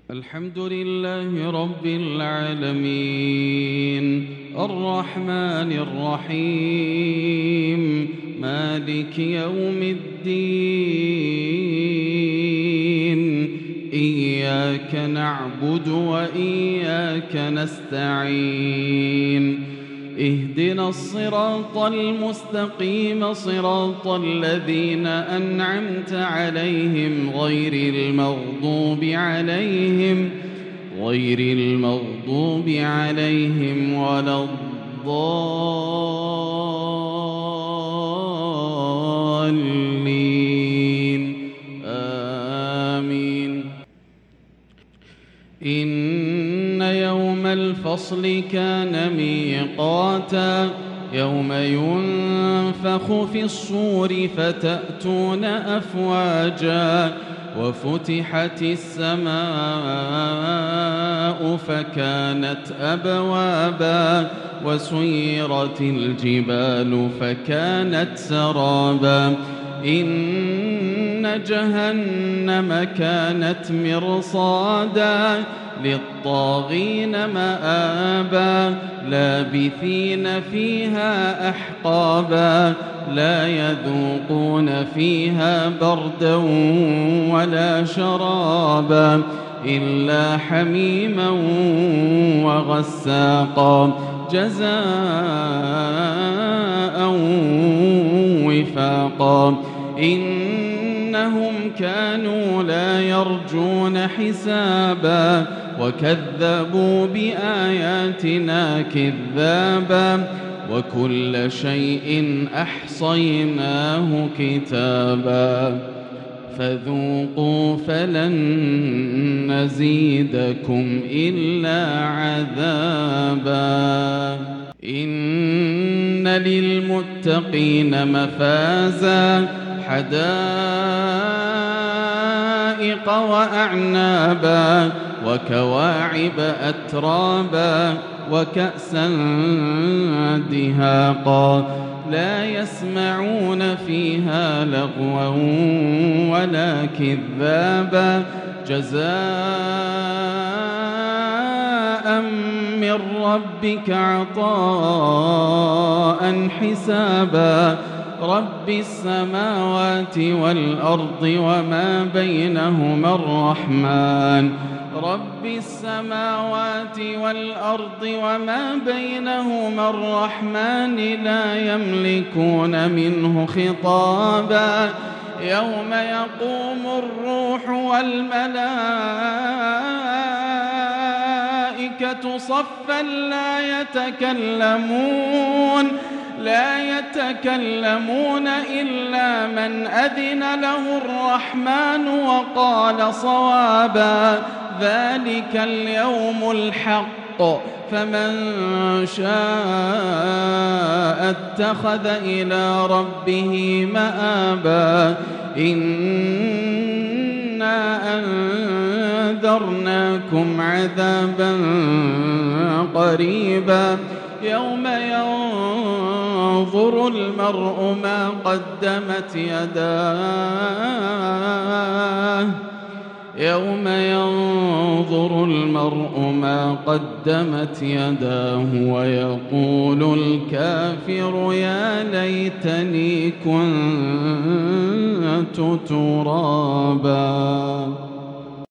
الحمد لله رب العالمين الرحمن الرحيم مالك يوم الدين إياك نعبد وإياك نستعين اهدنا الصراط المستقيم صراط الذين أنعمت عليهم غير المغضوب عليهم ولا الضالين آمين. إن يوم الفصل كان ميقاتا يوم ينفخ في الصور فتأتون أفواجا وفتحت السماء فكانت أبوابا وسيرت الجبال فكانت سرابا إن جهنم كانت مرصادا للطاغين مآبا لابثين فيها أحقابا لا يذوقون فيها بردا ولا شرابا إلا حميما وغساقا جزاء وفاقا إنهم كانوا لا يرجون حسابا وكذبوا بآياتنا كذابا وكل شيء أحصيناه كتابا فذوقوا فلن نزيدكم إلا عذابا إن للمتقين مفازا حدائق وأعنابا وكواعب أترابا وكأسا دهاقا لا يسمعون فيها لغوا ولا كذابا جزاء من ربك عطاء حسابا رب السماوات والأرض وما بينهما الرحمن رب السماوات والأرض وما بينهما الرحمن لا يملكون منه خطابا يوم يقوم الروح والملائكة صفا لا يتكلمون إلا من أذن له الرحمن وقال صوابا ذلك اليوم الحق فمن شاء اتخذ إلى ربه مآبا إنا أنذرناكم عذابا قريبا يوم ينظر المرء ما قدمت يداه ويقول الكافر يا ليتني كنت ترابا.